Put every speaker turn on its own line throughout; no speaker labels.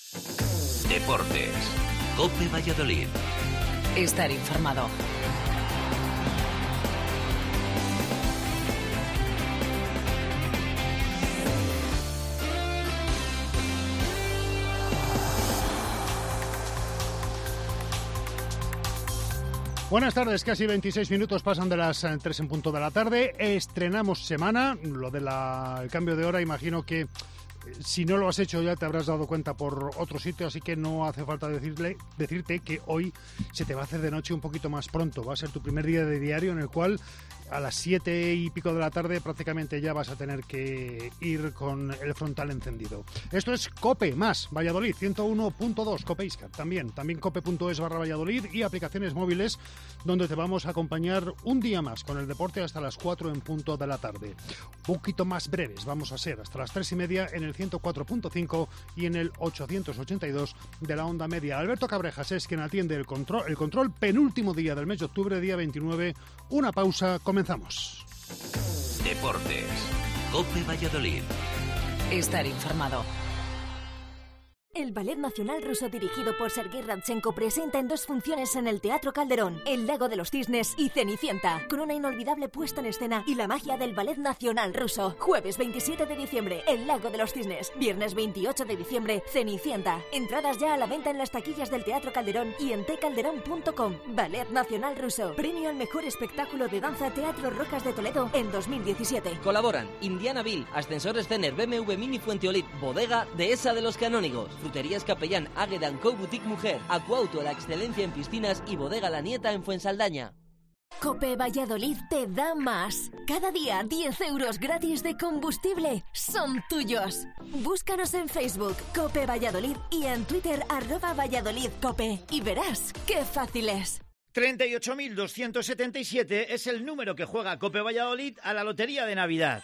Deportes. COPE Valladolid.
Estar informado.
Buenas tardes, casi 26 minutos pasan de las 3 en punto de la tarde. Estrenamos semana, lo del cambio de hora, imagino que si no lo has hecho ya te habrás dado cuenta por otro sitio, así que no hace falta decirte que hoy se te va a hacer de noche un poquito más pronto. Va a ser tu primer día de diario en el cual a las 7 y pico de la tarde prácticamente ya vas a tener que ir con el frontal encendido. Esto es COPE más Valladolid, 101.2, COPE Iscar, también cope.es/Valladolid y aplicaciones móviles donde te vamos a acompañar un día más con el deporte hasta las 4 en punto de la tarde. Un poquito más breves vamos a ser, hasta las 3 y media en el 104.5 y en el 882 de la onda media. Alberto Cabrejas es quien atiende el control, penúltimo día del mes de octubre, día 29. Una pausa, comenzamos.
Deportes. COPE Valladolid.
Estar informado.
El Ballet Nacional Ruso, dirigido por Sergei Radchenko, presenta en 2 funciones en el Teatro Calderón El Lago de los Cisnes y Cenicienta, con una inolvidable puesta en escena y la magia del Ballet Nacional Ruso. Jueves 27 de diciembre, El Lago de los Cisnes. Viernes 28 de diciembre, Cenicienta. Entradas ya a la venta en las taquillas del Teatro Calderón y en tcalderón.com. Ballet Nacional Ruso. Premio al mejor espectáculo de danza Teatro Rocas de Toledo en 2017.
Colaboran Indianaville, Ascensores Cener, BMW Mini Fuenteolid, Bodega Dehesa de los Canónigos, Fruterías Capellán, Águeda & Co Boutique Mujer, Acuauto, la excelencia en piscinas y Bodega La Nieta en Fuensaldaña.
COPE Valladolid te da más. Cada día 10 euros gratis de combustible son tuyos. Búscanos en Facebook, COPE Valladolid, y en Twitter, @ValladolidCope, y verás qué fácil es.
38.277 es el número que juega COPE Valladolid a la lotería de Navidad.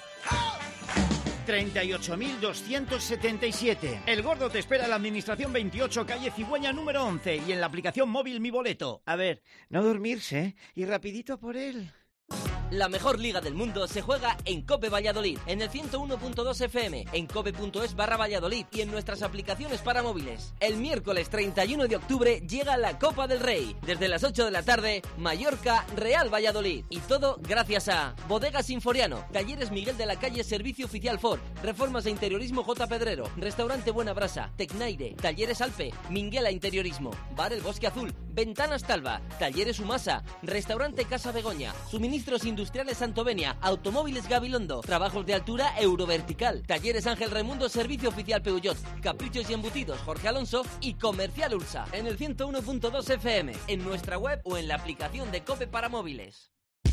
38.277. El gordo te espera en la Administración 28, calle Cigüeña número 11 y en la aplicación móvil Mi Boleto. A ver, no dormirse y rapidito por él.
La mejor liga del mundo se juega en COPE Valladolid, en el 101.2 FM, en cope.es/Valladolid y en nuestras aplicaciones para móviles. El miércoles 31 de octubre llega la Copa del Rey. Desde las 8 de la tarde, Mallorca, Real Valladolid. Y todo gracias a Bodegas Sinforiano, Talleres Miguel de la Calle, Servicio Oficial Ford, Reformas e Interiorismo J. Pedrero, Restaurante Buena Brasa, Tecnaire, Talleres Alpe, Minguela Interiorismo, Bar El Bosque Azul, Ventanas Talva, Talleres Humasa, Restaurante Casa Begoña, Suministros Industriales Santovenia, Automóviles Gabilondo, Trabajos de Altura Eurovertical, Talleres Ángel Raimundo, Servicio Oficial Peugeot, Caprichos y Embutidos Jorge Alonso y Comercial Ursa. En el 101.2 FM, en nuestra web o en la aplicación de COPE para móviles.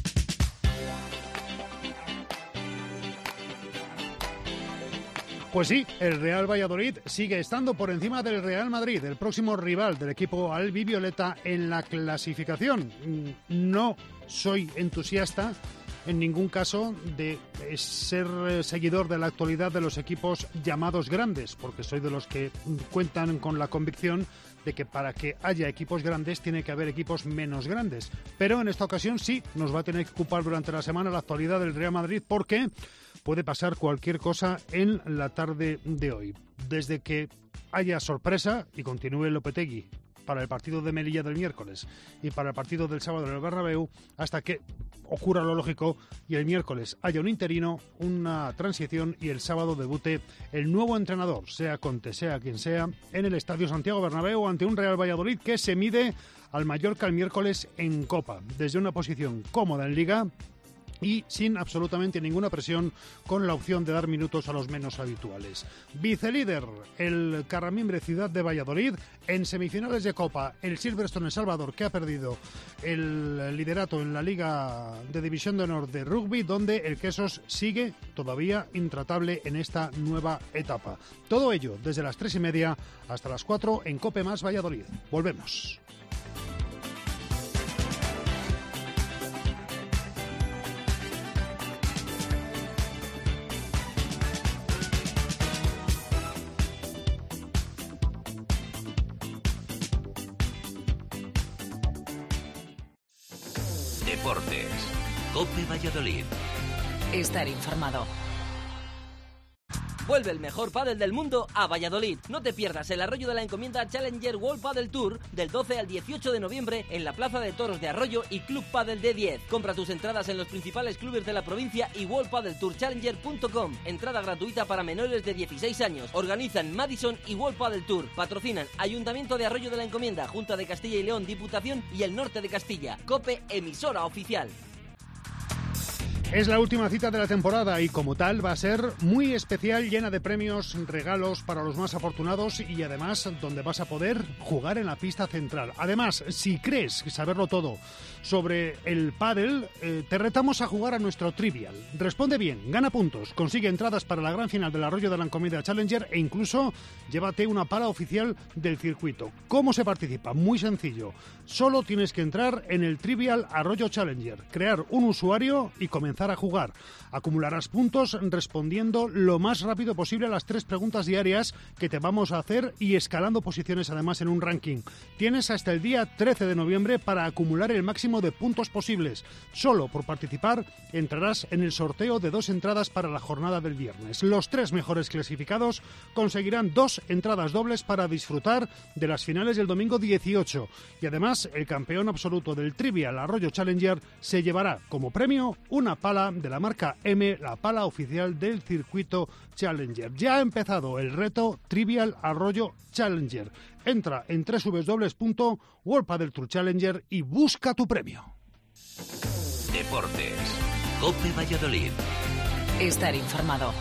Pues sí, el Real Valladolid sigue estando por encima del Real Madrid, el próximo rival del equipo albivioleta en la clasificación. No soy entusiasta en ningún caso de ser seguidor de la actualidad de los equipos llamados grandes, porque soy de los que cuentan con la convicción de que para que haya equipos grandes tiene que haber equipos menos grandes. Pero en esta ocasión sí nos va a tener que ocupar durante la semana la actualidad del Real Madrid, porque puede pasar cualquier cosa en la tarde de hoy. Desde que haya sorpresa y continúe Lopetegui para el partido de Melilla del miércoles y para el partido del sábado en el Bernabéu, hasta que ocurra lo lógico y el miércoles haya un interino, una transición y el sábado debute el nuevo entrenador, sea Conte, sea quien sea, en el Estadio Santiago Bernabéu ante un Real Valladolid que se mide al Mallorca el miércoles en Copa, desde una posición cómoda en Liga y sin absolutamente ninguna presión, con la opción de dar minutos a los menos habituales. Vicelíder, el Carramimbre Ciudad de Valladolid. En semifinales de Copa, el Silverstone El Salvador, que ha perdido el liderato en la Liga de División de Honor de Rugby, donde el Quesos sigue todavía intratable en esta nueva etapa. Todo ello desde las 3:30 hasta las 4 en COPE más Valladolid. Volvemos.
Deportes. COPE Valladolid.
Estar informado.
Vuelve el mejor pádel del mundo a Valladolid. No te pierdas el Arroyo de la Encomienda Challenger World Padel Tour del 12 al 18 de noviembre en la Plaza de Toros de Arroyo y Club Padel D10. Compra tus entradas en los principales clubes de la provincia y worldpadeltourchallenger.com. Entrada gratuita para menores de 16 años. Organizan Madison y World Padel Tour. Patrocinan Ayuntamiento de Arroyo de la Encomienda, Junta de Castilla y León, Diputación y el Norte de Castilla. COPE, emisora oficial.
Es la última cita de la temporada y como tal va a ser muy especial, llena de premios, regalos para los más afortunados y además donde vas a poder jugar en la pista central. Además, si crees saberlo todo sobre el pádel, te retamos a jugar a nuestro Trivial. Responde bien, gana puntos, consigue entradas para la gran final del Arroyo de la Encomienda Challenger e incluso llévate una pala oficial del circuito. ¿Cómo se participa? Muy sencillo. Solo tienes que entrar en el Trivial Arroyo Challenger, crear un usuario y comenzar a jugar. Acumularás puntos respondiendo lo más rápido posible a las 3 preguntas diarias que te vamos a hacer y escalando posiciones además en un ranking. Tienes hasta el día 13 de noviembre para acumular el máximo de puntos posibles. Solo por participar entrarás en el sorteo de 2 entradas para la jornada del viernes. Los 3 mejores clasificados conseguirán 2 entradas dobles para disfrutar de las finales del domingo 18 y además el campeón absoluto del Trivial Arroyo Challenger se llevará como premio una pala de la marca M, la pala oficial del circuito Challenger. Ya ha empezado el reto Trivial Arroyo Challenger. Entra en www.worldpadeltourchallenger y busca tu premio.
Deportes. COPE Valladolid.
Estar informado.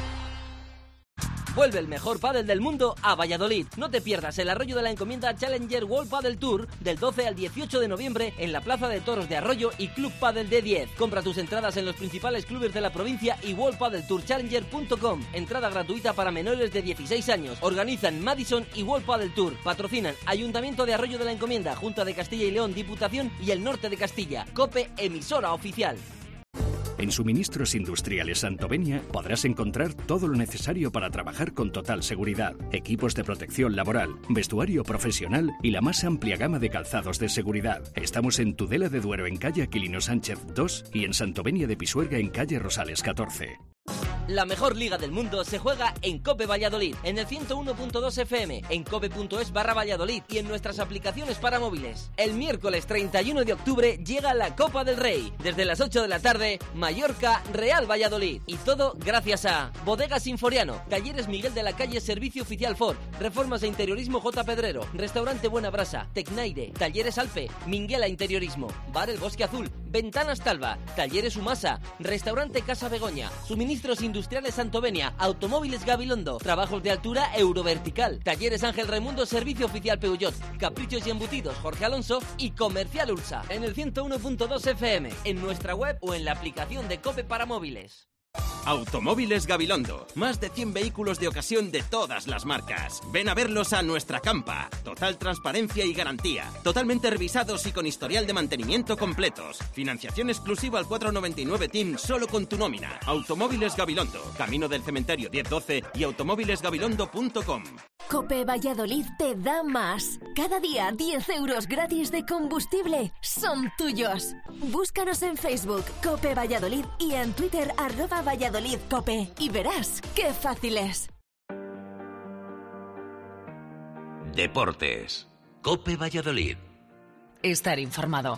Vuelve el mejor pádel del mundo a Valladolid. No te pierdas el Arroyo de la Encomienda Challenger World Padel Tour del 12 al 18 de noviembre en la Plaza de Toros de Arroyo y Club Padel D10. Compra tus entradas en los principales clubes de la provincia y worldpadeltourchallenger.com. Entrada gratuita para menores de 16 años. Organizan Madison y World Padel Tour. Patrocinan Ayuntamiento de Arroyo de la Encomienda, Junta de Castilla y León, Diputación y el Norte de Castilla. COPE, emisora oficial.
En Suministros Industriales Santovenia podrás encontrar todo lo necesario para trabajar con total seguridad. Equipos de protección laboral, vestuario profesional y la más amplia gama de calzados de seguridad. Estamos en Tudela de Duero en calle Aquilino Sánchez 2 y en Santovenia de Pisuerga en calle Rosales 14.
La mejor liga del mundo se juega en COPE Valladolid, en el 101.2 FM, en cope.es/Valladolid y en nuestras aplicaciones para móviles. El miércoles 31 de octubre llega la Copa del Rey. Desde las 8 de la tarde, Mallorca, Real Valladolid. Y todo gracias a Bodegas Sinforiano, Talleres Miguel de la Calle Servicio Oficial Ford, Reformas e Interiorismo J. Pedrero, Restaurante Buena Brasa, Tecnaire, Talleres Alpe, Minguela Interiorismo, Bar El Bosque Azul, Ventanas Talva, Talleres Humasa, Restaurante Casa Begoña, Suministros Industriales Santovenia, Automóviles Gabilondo, Trabajos de Altura Eurovertical, Talleres Ángel Raimundo, Servicio Oficial Peugeot, Caprichos y Embutidos Jorge Alonso y Comercial Ursa. En el 101.2 FM, en nuestra web o en la aplicación de COPE para móviles.
Automóviles Gabilondo. Más de 100 vehículos de ocasión de todas las marcas. Ven a verlos a nuestra campa. Total transparencia y garantía. Totalmente revisados y con historial de mantenimiento completos. Financiación exclusiva al 499 TIN solo con tu nómina. Automóviles Gabilondo. Camino del Cementerio 1012 y automóvilesgabilondo.com.
COPE Valladolid te da más. Cada día 10 euros gratis de combustible son tuyos. Búscanos en Facebook COPE Valladolid y en Twitter @ValladolidCope y verás qué fácil es.
Deportes. COPE Valladolid.
Estar informado.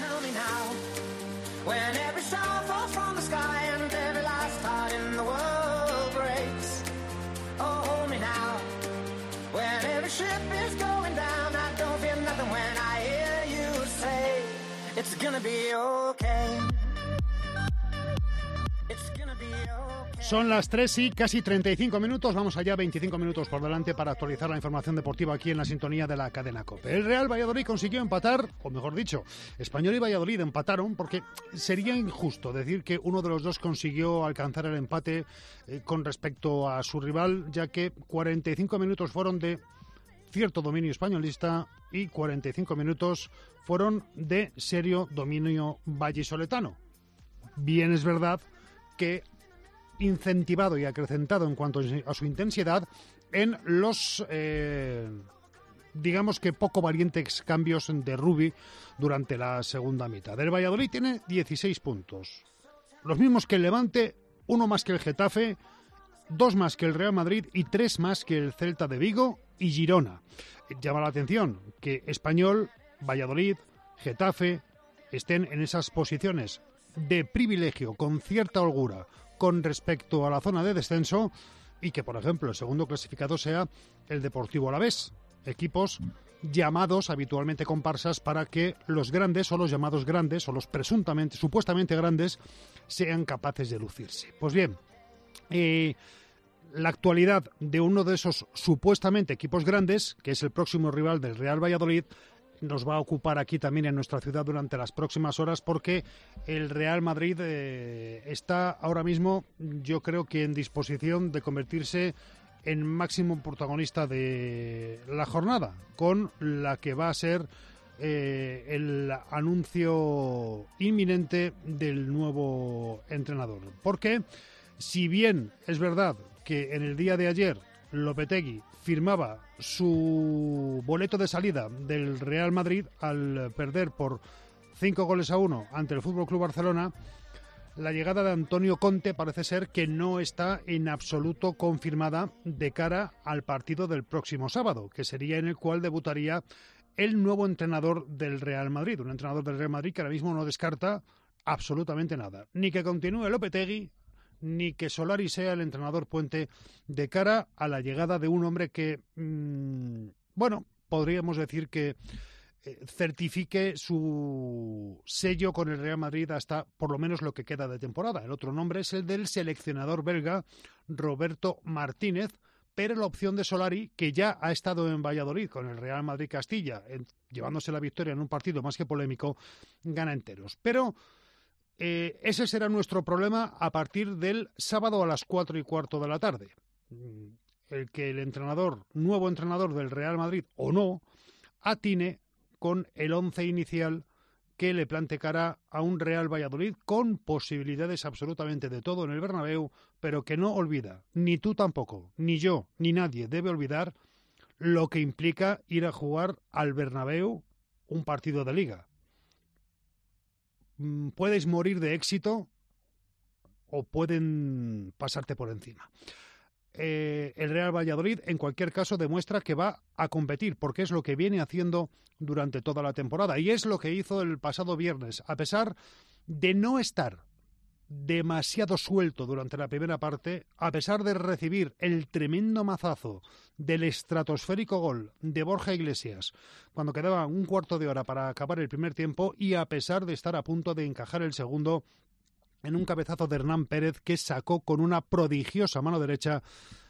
Son las 3 y casi 35 minutos. Vamos allá, 25 minutos por delante para actualizar la información deportiva aquí en la sintonía de la cadena COPE. El Real Valladolid consiguió empatar, o mejor dicho, Español y Valladolid empataron, porque sería injusto decir que uno de los dos consiguió alcanzar el empate con respecto a su rival, ya que 45 minutos fueron de cierto dominio españolista y 45 minutos fueron de serio dominio vallisoletano. Bien es verdad que incentivado y acrecentado en cuanto a su intensidad en los, digamos que poco valientes cambios de Rubi durante la segunda mitad. El Valladolid tiene 16 puntos, los mismos que el Levante, uno más que el Getafe 2 más que el Real Madrid y 3 más que el Celta de Vigo y Girona. Llama la atención que Español, Valladolid, Getafe estén en esas posiciones de privilegio, con cierta holgura, con respecto a la zona de descenso, y que, por ejemplo, el segundo clasificado sea el Deportivo Alavés. Equipos llamados habitualmente comparsas para que los grandes, o los llamados grandes, o los supuestamente grandes, sean capaces de lucirse. Pues bien, la actualidad de uno de esos supuestamente equipos grandes, que es el próximo rival del Real Valladolid, nos va a ocupar aquí también en nuestra ciudad durante las próximas horas, porque el Real Madrid está ahora mismo, yo creo que en disposición de convertirse en máximo protagonista de la jornada, con la que va a ser el anuncio inminente del nuevo entrenador. Porque si bien es verdad que en el día de ayer Lopetegui firmaba su boleto de salida del Real Madrid al perder por 5-1 ante el FC Barcelona, la llegada de Antonio Conte parece ser que no está en absoluto confirmada de cara al partido del próximo sábado, que sería en el cual debutaría el nuevo entrenador del Real Madrid, un entrenador del Real Madrid que ahora mismo no descarta absolutamente nada, ni que continúe Lopetegui, ni que Solari sea el entrenador puente de cara a la llegada de un hombre que, podríamos decir que certifique su sello con el Real Madrid hasta por lo menos lo que queda de temporada. El otro nombre es el del seleccionador belga Roberto Martínez, pero la opción de Solari, que ya ha estado en Valladolid con el Real Madrid Castilla, llevándose la victoria en un partido más que polémico, gana enteros. Pero ese será nuestro problema a partir del sábado a las 4:15 de la tarde. El que el nuevo entrenador del Real Madrid, o no, atine con el 11 inicial que le plante cara a un Real Valladolid con posibilidades absolutamente de todo en el Bernabéu, pero que no olvida, ni tú tampoco, ni yo, ni nadie debe olvidar lo que implica ir a jugar al Bernabéu un partido de Liga. Puedes morir de éxito o pueden pasarte por encima. El Real Valladolid, en cualquier caso, demuestra que va a competir, porque es lo que viene haciendo durante toda la temporada, y es lo que hizo el pasado viernes, a pesar de no estar demasiado suelto durante la primera parte, a pesar de recibir el tremendo mazazo del estratosférico gol de Borja Iglesias cuando quedaba un cuarto de hora para acabar el primer tiempo, y a pesar de estar a punto de encajar el segundo en un cabezazo de Hernán Pérez que sacó con una prodigiosa mano derecha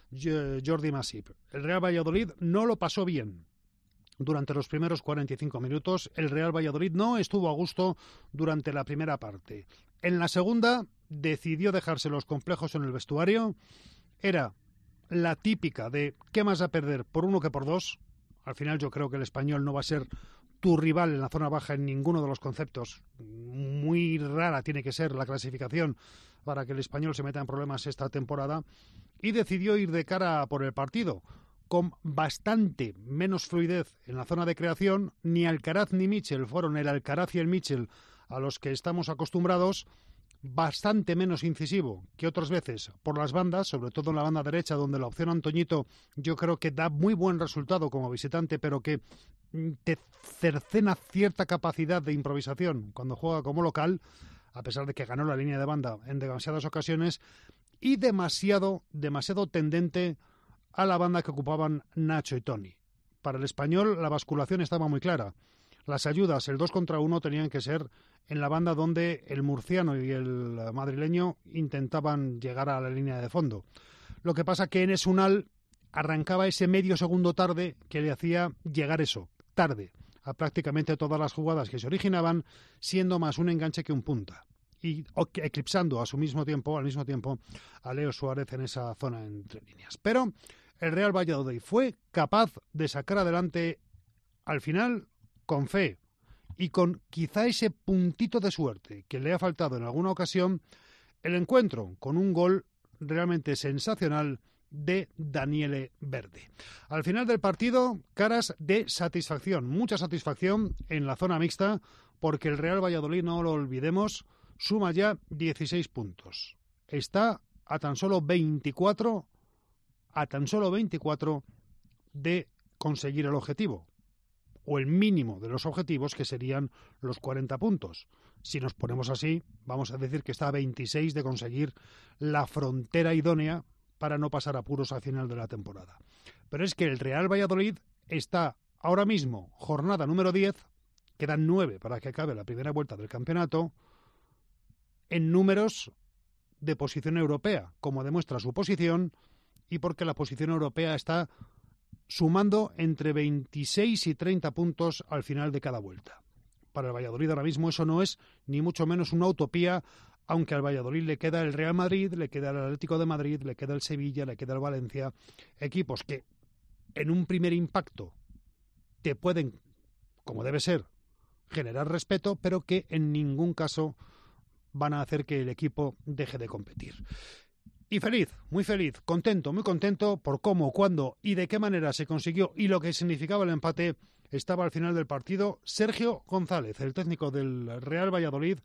Jordi Masip. El Real Valladolid no lo pasó bien durante los primeros 45 minutos. El Real Valladolid no estuvo a gusto durante la primera parte. En la segunda decidió dejarse los complejos en el vestuario. Era la típica de ¿qué más a perder por 1 que por 2? Al final yo creo que el Español no va a ser tu rival en la zona baja en ninguno de los conceptos. Muy rara tiene que ser la clasificación para que el Español se meta en problemas esta temporada, y decidió ir de cara por el partido con bastante menos fluidez en la zona de creación. Ni Alcaraz ni Mitchell fueron el Alcaraz y el Mitchell a los que estamos acostumbrados, bastante menos incisivo que otras veces por las bandas, sobre todo en la banda derecha, donde la opción Antoñito yo creo que da muy buen resultado como visitante, pero que te cercena cierta capacidad de improvisación cuando juega como local, a pesar de que ganó la línea de banda en demasiadas ocasiones, y demasiado tendente a la banda que ocupaban Nacho y Toni. Para el Español la basculación estaba muy clara. Las ayudas, el 2 contra 1, tenían que ser en la banda donde el murciano y el madrileño intentaban llegar a la línea de fondo. Lo que pasa que Enes Unal arrancaba ese medio segundo tarde que le hacía llegar tarde a prácticamente todas las jugadas que se originaban, siendo más un enganche que un punta, y eclipsando al mismo tiempo a Leo Suárez en esa zona entre líneas. Pero el Real Valladolid fue capaz de sacar adelante al final, con fe y con quizá ese puntito de suerte que le ha faltado en alguna ocasión, el encuentro con un gol realmente sensacional de Daniele Verde. Al final del partido, caras de satisfacción, mucha satisfacción en la zona mixta, porque el Real Valladolid, no lo olvidemos, suma ya 16 puntos. Está a tan solo 24 de conseguir el objetivo, o el mínimo de los objetivos, que serían los 40 puntos. Si nos ponemos así, vamos a decir que está a 26 de conseguir la frontera idónea para no pasar apuros al final de la temporada. Pero es que el Real Valladolid está ahora mismo, jornada número 10, quedan 9 para que acabe la primera vuelta del campeonato, en números de posición europea, como demuestra su posición, y porque la posición europea está sumando entre 26 y 30 puntos al final de cada vuelta. Para el Valladolid ahora mismo eso no es ni mucho menos una utopía, aunque al Valladolid le queda el Real Madrid, le queda el Atlético de Madrid, le queda el Sevilla, le queda el Valencia, equipos que en un primer impacto te pueden, como debe ser, generar respeto, pero que en ningún caso van a hacer que el equipo deje de competir. Y feliz, muy contento por cómo, cuándo y de qué manera se consiguió y lo que significaba el empate. Estaba al final del partido Sergio González, el técnico del Real Valladolid,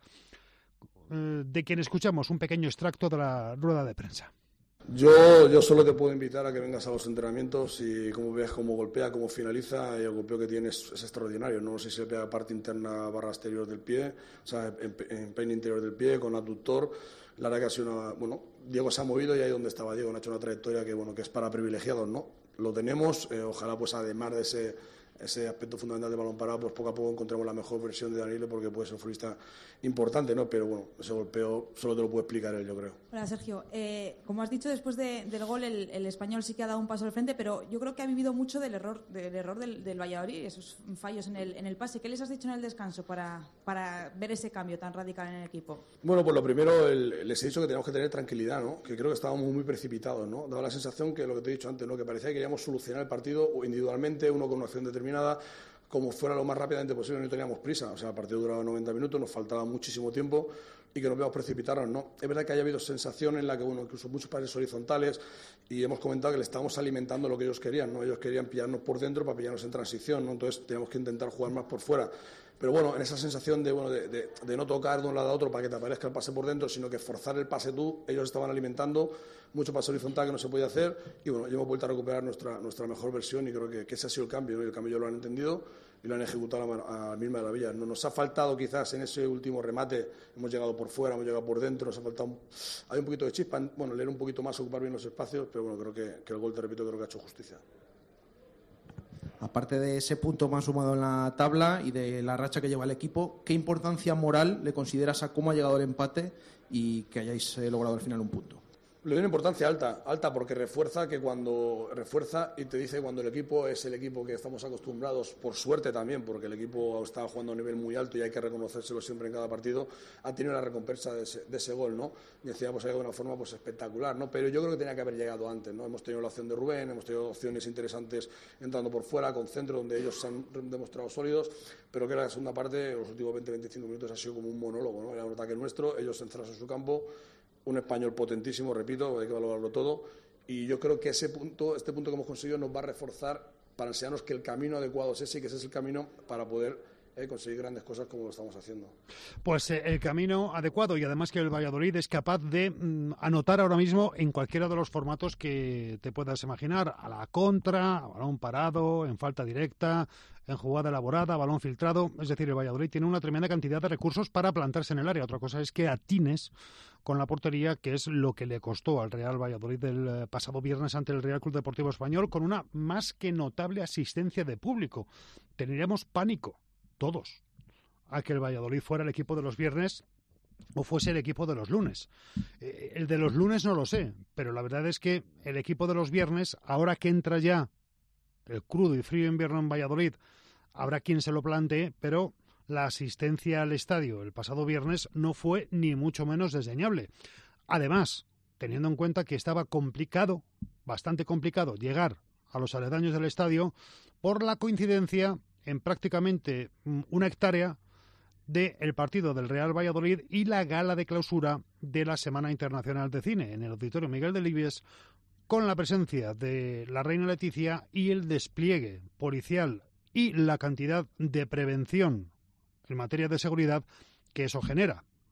de quien escuchamos un pequeño extracto de la rueda de prensa.
Yo solo te puedo invitar a que vengas a los entrenamientos y como veas cómo golpea, cómo finaliza, y el golpeo que tiene es extraordinario. No sé si se pega parte interna barra exterior del pie, o sea, en peine interior del pie, con abductor. La verdad que ha sido Diego se ha movido y ahí donde estaba Diego, ha hecho una trayectoria que es para privilegiados, ¿no? Lo tenemos, ojalá pues además de ese aspecto fundamental de balón parado, pues poco a poco encontremos la mejor versión de Danilo, porque puede ser un futbolista importante, ¿no? Pero bueno, ese golpeo solo te lo puede explicar él, yo creo.
Hola, Sergio. Como has dicho, después del gol el Español sí que ha dado un paso al frente, pero yo creo que ha vivido mucho del error del Valladolid, esos fallos en el pase. ¿Qué les has dicho en el descanso para ver ese cambio tan radical en el equipo? Bueno,
pues lo primero, les he dicho que teníamos que tener tranquilidad, ¿no? Que creo que estábamos muy precipitados, ¿no? Daba la sensación que lo que te he dicho antes, ¿no? Que parecía que queríamos solucionar el partido individualmente, uno con una acción determinada, como fuera lo más rápidamente posible. No teníamos prisa, o sea, el partido duraba 90 minutos, nos faltaba muchísimo tiempo y que no podíamos precipitarnos, ¿no? Es verdad que haya habido sensación en la que, incluso muchos pases horizontales, y hemos comentado que le estábamos alimentando lo que ellos querían, ¿no? Ellos querían pillarnos por dentro para pillarnos en transición, ¿no? Entonces teníamos que intentar jugar más por fuera. Pero bueno, en esa sensación de no tocar de un lado a otro para que te aparezca el pase por dentro, sino que forzar el pase tú, ellos estaban alimentando mucho pase horizontal que no se podía hacer, y bueno, ya hemos vuelto a recuperar nuestra mejor versión, y creo que ese ha sido el cambio, ¿no? Y el cambio ya lo han entendido y lo han ejecutado a mil maravillas. No nos ha faltado quizás en ese último remate, hemos llegado por fuera, hemos llegado por dentro, nos ha faltado hay un poquito de chispa, leer un poquito más, ocupar bien los espacios, pero bueno, creo que el gol, te repito, creo que ha hecho justicia.
Aparte de ese punto más sumado en la tabla y de la racha que lleva el equipo, ¿qué importancia moral le consideras a cómo ha llegado el empate y que hayáis logrado al final un punto?
Le doy una importancia alta porque refuerza y te dice cuando el equipo es el equipo que estamos acostumbrados, por suerte también, porque el equipo está jugando a un nivel muy alto y hay que reconocérselo siempre en cada partido, ha tenido la recompensa de ese gol, ¿no? Y decía, pues ha llegado de una forma pues espectacular, ¿no? Pero yo creo que tenía que haber llegado antes, ¿no? Hemos tenido la opción de Rubén, hemos tenido opciones interesantes entrando por fuera, con centro, donde ellos se han demostrado sólidos, pero que la segunda parte, los últimos 20-25 minutos, ha sido como un monólogo, ¿no? Era un ataque nuestro, ellos encerrados en su campo, un español potentísimo, repito, hay que valorarlo todo, y yo creo que este punto que hemos conseguido nos va a reforzar para enseñarnos que el camino adecuado es ese, y que ese es el camino para poder conseguir grandes cosas como lo estamos haciendo. Pues
el camino adecuado, y además que el Valladolid es capaz de anotar ahora mismo en cualquiera de los formatos que te puedas imaginar, a la contra, a balón parado, en falta directa, en jugada elaborada, balón filtrado. Es decir, el Valladolid tiene una tremenda cantidad de recursos para plantarse en el área. Otra cosa es que atines con la portería, que es lo que le costó al Real Valladolid el pasado viernes ante el Real Club Deportivo Español, con una más que notable asistencia de público. Tendríamos pánico todos a que el Valladolid fuera el equipo de los viernes o fuese el equipo de los lunes. El de los lunes no lo sé, pero la verdad es que el equipo de los viernes, ahora que entra ya el crudo y frío invierno en Valladolid, habrá quien se lo plantee, pero la asistencia al estadio el pasado viernes no fue ni mucho menos desdeñable. Además, teniendo en cuenta que estaba complicado, bastante complicado, llegar a los aledaños del estadio por la coincidencia en prácticamente una hectárea del partido del Real Valladolid y la gala de clausura de la Semana Internacional de Cine en el Auditorio Miguel Delibes, con la presencia de la reina Leticia y el despliegue policial y la cantidad de prevención en materia de seguridad que eso genera.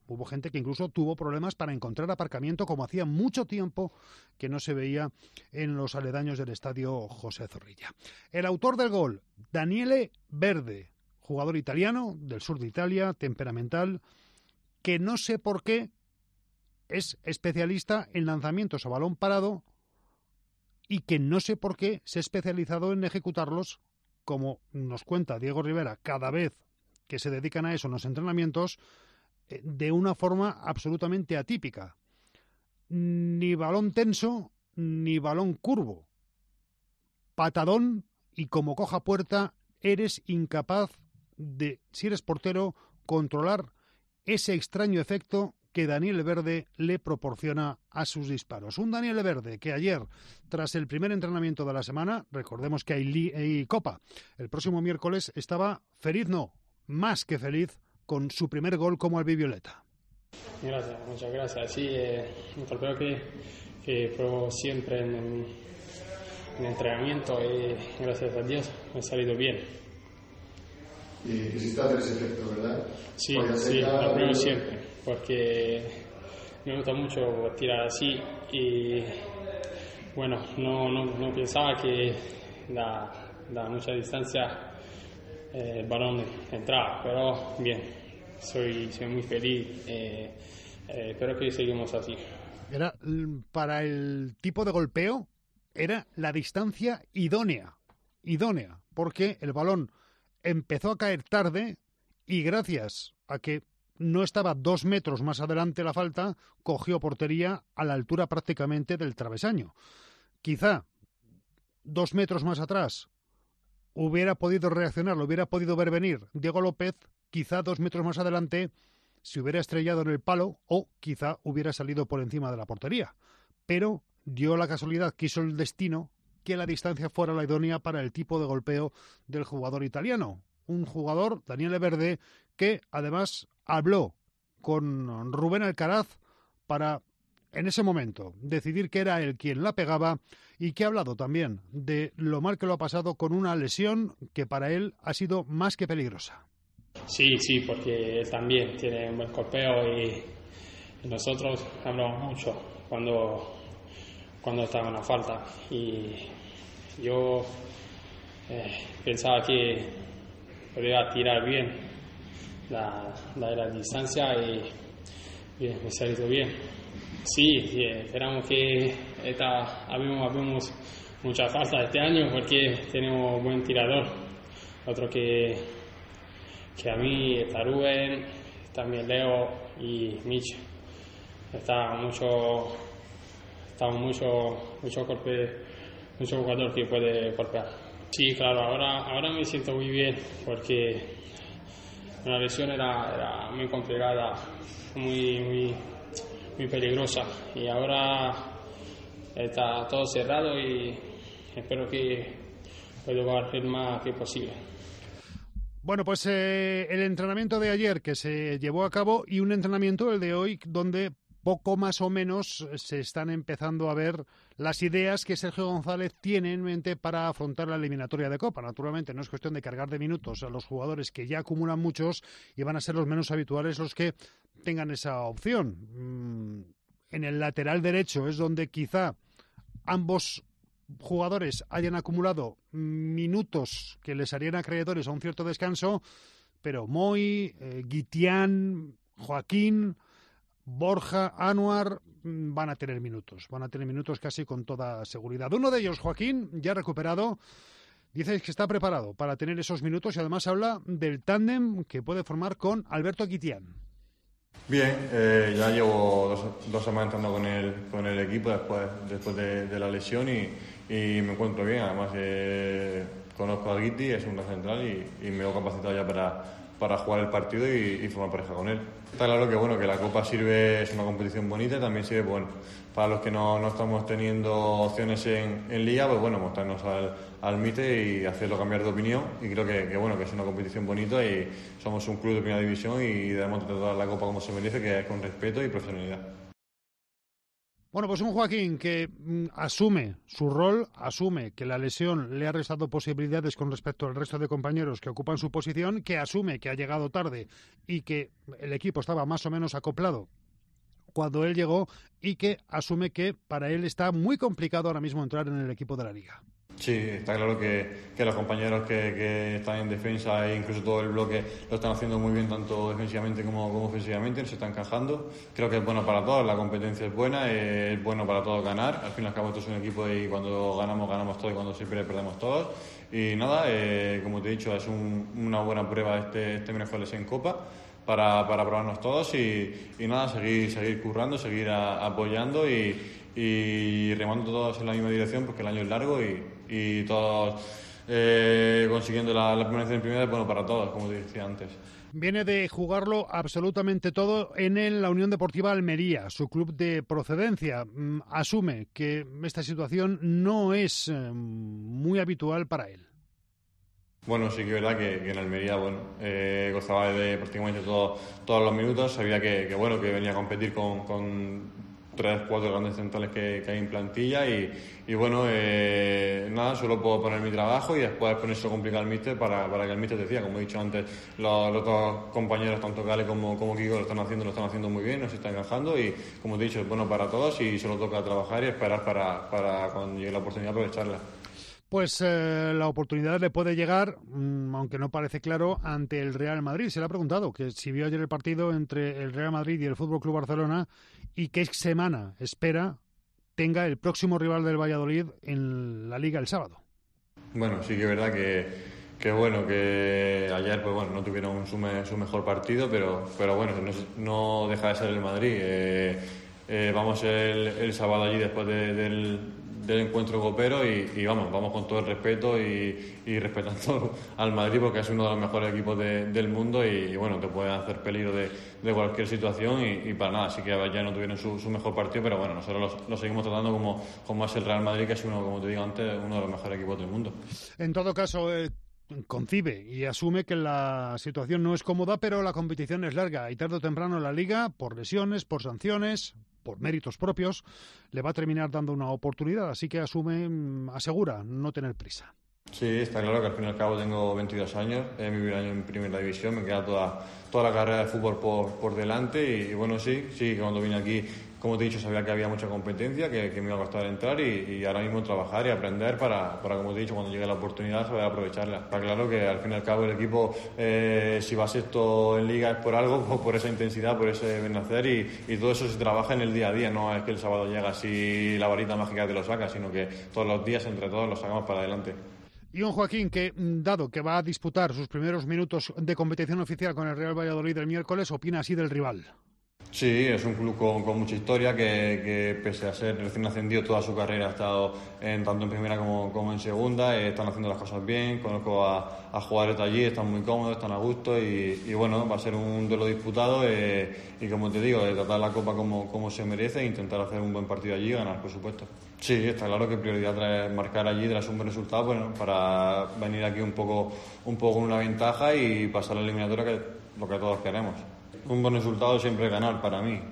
Hubo gente que incluso tuvo problemas para encontrar aparcamiento, como hacía mucho tiempo que no se veía en los aledaños del estadio José Zorrilla. El autor del gol, Daniele Verde, jugador italiano del sur de Italia, temperamental, que no sé por qué es especialista en lanzamientos a balón parado y que no sé por qué se ha especializado en ejecutarlos, como nos cuenta Diego Rivera, cada vez que se dedican a eso en los entrenamientos, de una forma absolutamente atípica. Ni balón tenso, ni balón curvo. Patadón y como coja puerta, eres incapaz de, si eres portero, controlar ese extraño efecto que Daniele Verde le proporciona a sus disparos. Un Daniele Verde que ayer, tras el primer entrenamiento de la semana, recordemos que hay Copa, el próximo miércoles estaba feliz, no, más que feliz, con su primer gol como albivioleta.
Gracias, muchas gracias. Sí, creo que pruebo siempre en entrenamiento y gracias a Dios me ha salido bien.
Y quisiste hacer ese efecto, ¿verdad?
Sí, lo pruebo siempre, porque me gusta mucho tirar así y bueno, no pensaba que da mucha distancia el balón entraba, pero bien. Soy muy feliz, espero que seguimos así.
Era, para el tipo de golpeo, era la distancia idónea, porque el balón empezó a caer tarde y gracias a que no estaba 2 metros más adelante la falta, cogió portería a la altura prácticamente del travesaño. Quizá 2 metros más atrás hubiera podido reaccionar, lo hubiera podido ver venir Diego López, quizá 2 metros más adelante se hubiera estrellado en el palo o quizá hubiera salido por encima de la portería. Pero dio la casualidad, quiso el destino, que la distancia fuera la idónea para el tipo de golpeo del jugador italiano. Un jugador, Daniele Verde, que además habló con Rubén Alcaraz para, en ese momento, decidir que era él quien la pegaba y que ha hablado también de lo mal que lo ha pasado con una lesión que para él ha sido más que peligrosa.
Sí, porque él también tiene un buen golpeo y nosotros hablamos mucho cuando estaba en la falta y yo pensaba que podía tirar bien la distancia y me ha salido bien. Sí, esperamos que habemos mucha falta este año porque tenemos buen tirador. Otro que a mí está Rubén, también Leo y Mitch. Mucho jugador que puede golpear. Sí, claro, ahora me siento muy bien porque la lesión era muy complicada, muy peligrosa y ahora está todo cerrado y espero que pueda jugar el más que posible.
Bueno, pues el entrenamiento de ayer que se llevó a cabo y un entrenamiento, el de hoy, donde poco más o menos se están empezando a ver las ideas que Sergio González tiene en mente para afrontar la eliminatoria de Copa. Naturalmente no es cuestión de cargar de minutos a los jugadores que ya acumulan muchos y van a ser los menos habituales los que tengan esa opción. En el lateral derecho es donde quizá ambos jugadores hayan acumulado minutos que les harían acreedores a un cierto descanso, pero Moy, Guitián, Joaquín, Borja, Anuar van a tener minutos casi con toda seguridad. Uno de ellos, Joaquín, ya recuperado, dice que está preparado para tener esos minutos y además habla del tándem que puede formar con Alberto Guitián.
Bien, ya llevo dos semanas entrando con el equipo después de la lesión y me encuentro bien. Además, conozco a Guiti, es un gran central y me veo capacitado ya para jugar el partido y formar pareja con él. Está claro que la Copa es una competición bonita y también sirve para los que no estamos teniendo opciones en Liga, mostrarnos al míster y hacerlo cambiar de opinión. Y creo que es una competición bonita y somos un club de primera división y debemos tratar la Copa como se merece, que es con respeto y profesionalidad.
Bueno, pues un Joaquín que asume su rol, asume que la lesión le ha restado posibilidades con respecto al resto de compañeros que ocupan su posición, que asume que ha llegado tarde y que el equipo estaba más o menos acoplado cuando él llegó y que asume que para él está muy complicado ahora mismo entrar en el equipo de la Liga.
Sí, está claro que los compañeros que están en defensa e incluso todo el bloque lo están haciendo muy bien, tanto defensivamente como ofensivamente, se están encajando. Creo que es bueno para todos, la competencia es buena, es bueno para todos ganar. Al fin y al cabo esto es un equipo y cuando ganamos todos y cuando siempre perdemos todos. Y nada, como te he dicho, es una buena prueba este miércoles en Copa para probarnos todos y nada, seguir currando, seguir apoyando y remando todos en la misma dirección porque el año es largo y todos consiguiendo la permanencia en primera es bueno para todos, como te decía antes.
Viene de jugarlo absolutamente todo en la Unión Deportiva Almería, su club de procedencia. Asume que esta situación no es muy habitual para él.
Bueno, sí que es verdad que en Almería gozaba de prácticamente todos los minutos. Sabía que venía a competir con 3-4 grandes centrales que hay en plantilla y bueno, nada, solo puedo poner mi trabajo y después ponerse a complicar al míster para que el míster decida. Como he dicho antes, los otros compañeros, tanto Gale como Kiko, lo están haciendo muy bien, nos están encajando y como te he dicho, es bueno para todos y solo toca trabajar y esperar para cuando llegue la oportunidad aprovecharla.
Pues la oportunidad le puede llegar, aunque no parece claro, ante el Real Madrid. Se le ha preguntado que si vio ayer el partido entre el Real Madrid y el Fútbol Club Barcelona y qué semana espera tenga el próximo rival del Valladolid en la Liga el sábado.
Bueno, sí que es verdad que ayer no tuvieron su mejor partido, pero bueno, no deja de ser el Madrid. Vamos el sábado allí después del encuentro copero y vamos con todo el respeto y respetando al Madrid porque es uno de los mejores equipos del mundo y bueno, te puede hacer peligro de cualquier situación y para nada, así que ya no tuvieron su mejor partido, pero bueno, nosotros lo seguimos tratando como es el Real Madrid, que es uno, como te digo antes, uno de los mejores equipos del mundo.
En todo caso, concibe y asume que la situación no es cómoda, pero la competición es larga y tarde o temprano la Liga, por lesiones, por sanciones, por méritos propios, le va a terminar dando una oportunidad, así que asegura no tener prisa.
Sí, está claro que al fin y al cabo tengo 22 años, es mi primer año en primera división, me queda toda la carrera de fútbol por delante y bueno, sí, cuando vine aquí, como te he dicho, sabía que había mucha competencia, que me iba a costar entrar y ahora mismo trabajar y aprender para como te he dicho, cuando llegue la oportunidad saber aprovecharla. Está claro que al fin y al cabo el equipo, si va sexto en Liga es por algo, por esa intensidad, por ese bien hacer y todo eso se trabaja en el día a día, no es que el sábado llega así la varita mágica te lo saca, sino que todos los días entre todos lo sacamos para adelante.
Y un Joaquín que, dado que va a disputar sus primeros minutos de competición oficial con el Real Valladolid el miércoles, opina así del rival.
Sí, es un club con mucha historia que pese a ser recién ascendido toda su carrera ha estado tanto en primera como en segunda, están haciendo las cosas bien, conozco a jugadores de allí, están muy cómodos, están a gusto y bueno, va a ser un duelo disputado y como te digo, tratar la Copa como se merece e intentar hacer un buen partido allí y ganar, por supuesto. Sí, está claro que prioridad es marcar allí tras un buen resultado, bueno, para venir aquí un poco con una ventaja y pasar la eliminatoria, que es lo que todos queremos. Un buen resultado siempre es ganar para mí.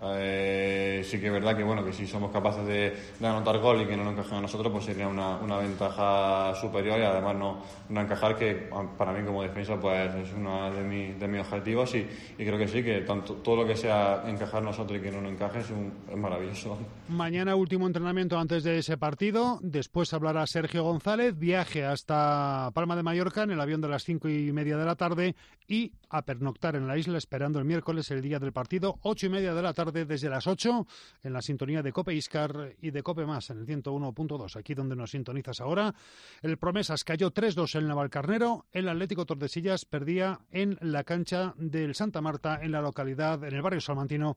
Sí que es verdad que si somos capaces de anotar gol y que no nos encajen a nosotros, pues sería una ventaja superior y además no encajar, que para mí como defensa pues es uno de mis objetivos y creo que sí, que todo lo que sea encajar nosotros y que no nos encaje es maravilloso.
Mañana último entrenamiento antes de ese partido, después hablará Sergio González, viaje hasta Palma de Mallorca en el avión de las 5:30 de la tarde y a pernoctar en la isla esperando el miércoles el día del partido, 8:30 de la tarde desde las 8 en la sintonía de Cope Iscar y de Cope Más en el 101.2, aquí donde nos sintonizas ahora. El Promesas cayó 3-2 en Navalcarnero, el Atlético Tordesillas perdía en la cancha del Santa Marta en la localidad, en el barrio salmantino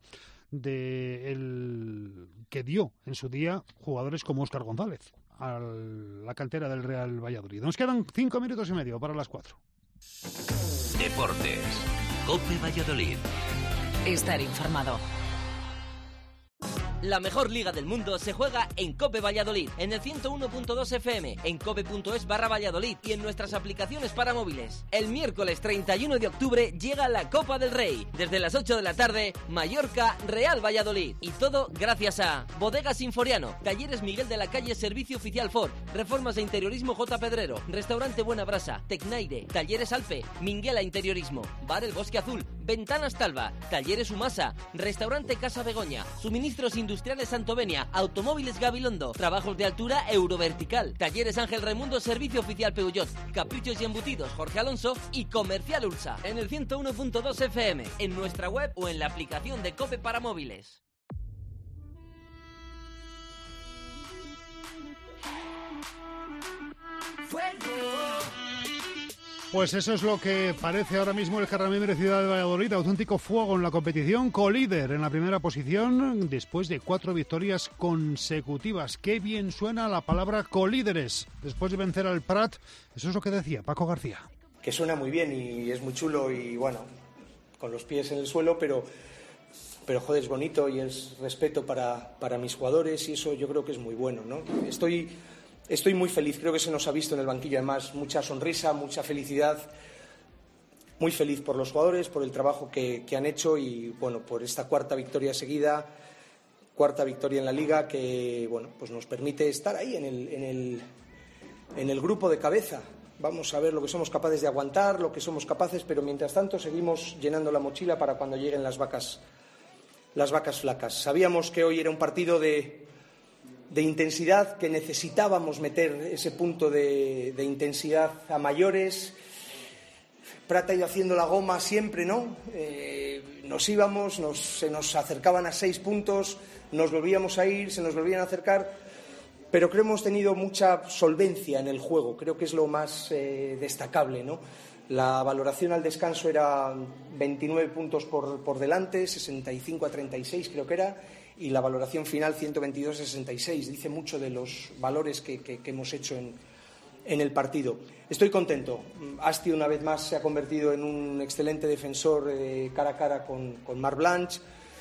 que dio en su día jugadores como Óscar González a la cantera del Real Valladolid. Nos quedan 5 minutos y medio para las 4.
Deportes. Cope Valladolid.
Estar informado.
La mejor liga del mundo se juega en COPE Valladolid, en el 101.2 FM, en cope.es/Valladolid y en nuestras aplicaciones para móviles. El miércoles 31 de octubre llega la Copa del Rey. Desde las 8 de la tarde, Mallorca, Real Valladolid. Y todo gracias a Bodegas Sinforiano, Talleres Miguel de la Calle Servicio Oficial Ford, Reformas de Interiorismo J. Pedrero, Restaurante Buena Brasa, Tecnaire, Talleres Alpe, Minguela Interiorismo, Bar El Bosque Azul, Ventanas Talva, Talleres Umasa, Restaurante Casa Begoña, Suministros Industriales Santovenia, Automóviles Gabilondo, Trabajos de Altura Eurovertical, Talleres Ángel Raimundo, Servicio Oficial Peugeot, Caprichos y Embutidos Jorge Alonso y Comercial Ursa. En el 101.2 FM, en nuestra web o en la aplicación de COPE para móviles.
Pues eso es lo que parece ahora mismo el Carramimbre Ciudad de Valladolid, auténtico fuego en la competición, colíder en la primera posición después de 4 victorias consecutivas. Qué bien suena la palabra colíderes después de vencer al Prat. Eso es lo que decía Paco García.
Que suena muy bien y es muy chulo y bueno, con los pies en el suelo, pero joder, es bonito y es respeto para mis jugadores y eso yo creo que es muy bueno, ¿no? Estoy muy feliz, creo que se nos ha visto en el banquillo además mucha sonrisa, mucha felicidad, muy feliz por los jugadores, por el trabajo que han hecho y bueno, por esta 4ª victoria seguida, 4ª victoria en la Liga que bueno, pues nos permite estar ahí en el grupo de cabeza. Vamos a ver lo que somos capaces de aguantar, lo que somos capaces, pero mientras tanto seguimos llenando la mochila para cuando lleguen las vacas flacas. Sabíamos que hoy era un partido de intensidad, que necesitábamos meter ese punto de intensidad a mayores. Prat ha ido haciendo la goma siempre, ¿no? Nos íbamos, se nos acercaban a 6 puntos, nos volvíamos a ir, se nos volvían a acercar, pero creo que hemos tenido mucha solvencia en el juego, creo que es lo más destacable, ¿no? La valoración al descanso era 29 puntos por delante, 65-36 creo que era, y la valoración final 122-66. Dice mucho de los valores que hemos hecho en el partido. Estoy contento. Asti una vez más se ha convertido en un excelente defensor cara a cara con Marc Blanch.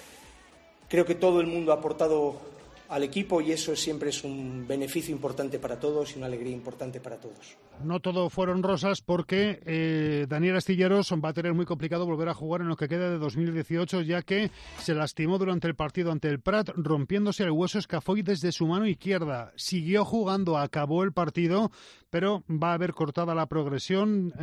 Creo que todo el mundo ha aportado al equipo y eso siempre es un beneficio importante para todos y una alegría importante para todos.
No todo fueron rosas porque Daniel Astilleros va a tener muy complicado volver a jugar en lo que queda de 2018, ya que se lastimó durante el partido ante el Prat, rompiéndose el hueso escafoides de su mano izquierda. Siguió jugando, acabó el partido, pero va a haber cortada la progresión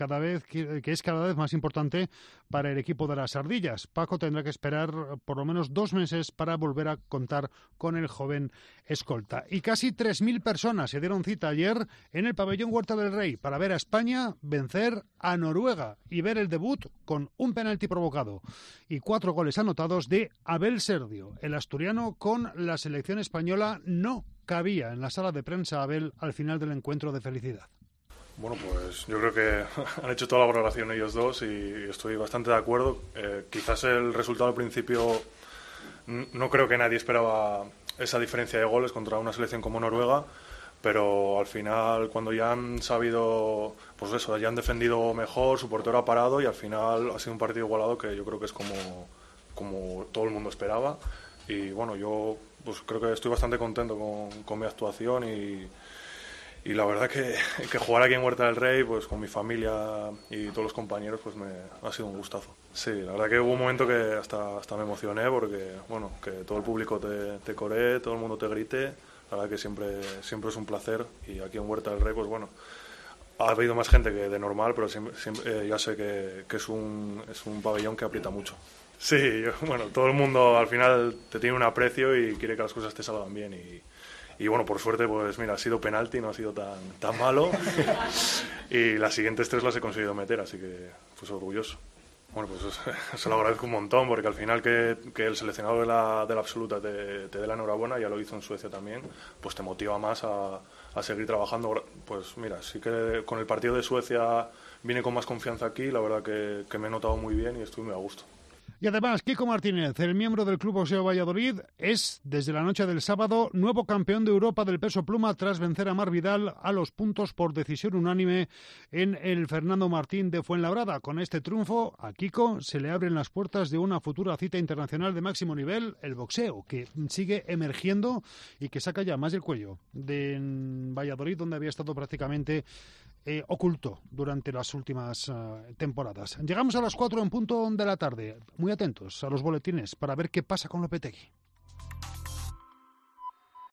que es cada vez más importante para el equipo de las Ardillas. Paco tendrá que esperar por lo menos 2 meses para volver a contar con el joven escolta. Y casi 3.000 personas se dieron cita ayer en el pabellón Huerta del Rey para ver a España vencer a Noruega y ver el debut con un penalti provocado y 4 goles anotados de Abel Serdio. El asturiano con la selección española no cabía en la sala de prensa, Abel, al final del encuentro de felicidad.
Bueno, pues yo creo que han hecho toda la valoración ellos dos y estoy bastante de acuerdo. Quizás el resultado al principio no creo que nadie esperaba esa diferencia de goles contra una selección como Noruega, pero al final cuando ya han sabido, pues eso, ya han defendido mejor, su portero ha parado y al final ha sido un partido igualado que yo creo que es como todo el mundo esperaba y bueno, yo pues creo que estoy bastante contento con mi actuación y la verdad que jugar aquí en Huerta del Rey pues con mi familia y todos los compañeros pues ha sido un gustazo. Sí, la verdad que hubo un momento que hasta me emocioné porque bueno, que todo el público te coree, todo el mundo te grite, la verdad que siempre es un placer y aquí en Huerta del Rey pues bueno, ha habido más gente que de normal, pero siempre ya sé que es un pabellón que aprieta mucho. Sí, bueno, todo el mundo al final te tiene un aprecio y quiere que las cosas te salgan bien y bueno, por suerte, pues mira, ha sido penalti, no ha sido tan malo y las siguientes 3 las he conseguido meter, así que pues orgulloso. Bueno, pues se lo agradezco un montón porque al final que el seleccionado de la absoluta te dé la enhorabuena, ya lo hizo en Suecia también, pues te motiva más a seguir trabajando. Pues mira, sí que con el partido de Suecia vine con más confianza aquí, la verdad que me he notado muy bien y estoy muy a gusto.
Y además, Kiko Martínez, el miembro del Club Boxeo Valladolid, es, desde la noche del sábado, nuevo campeón de Europa del peso pluma tras vencer a Mar Vidal a los puntos por decisión unánime en el Fernando Martín de Fuenlabrada. Con este triunfo, a Kiko se le abren las puertas de una futura cita internacional de máximo nivel, el boxeo, que sigue emergiendo y que saca ya más del cuello de Valladolid, donde había estado prácticamente oculto durante las últimas temporadas. Llegamos a las 4 en punto de la tarde. Muy atentos a los boletines para ver qué pasa con Lopetegui.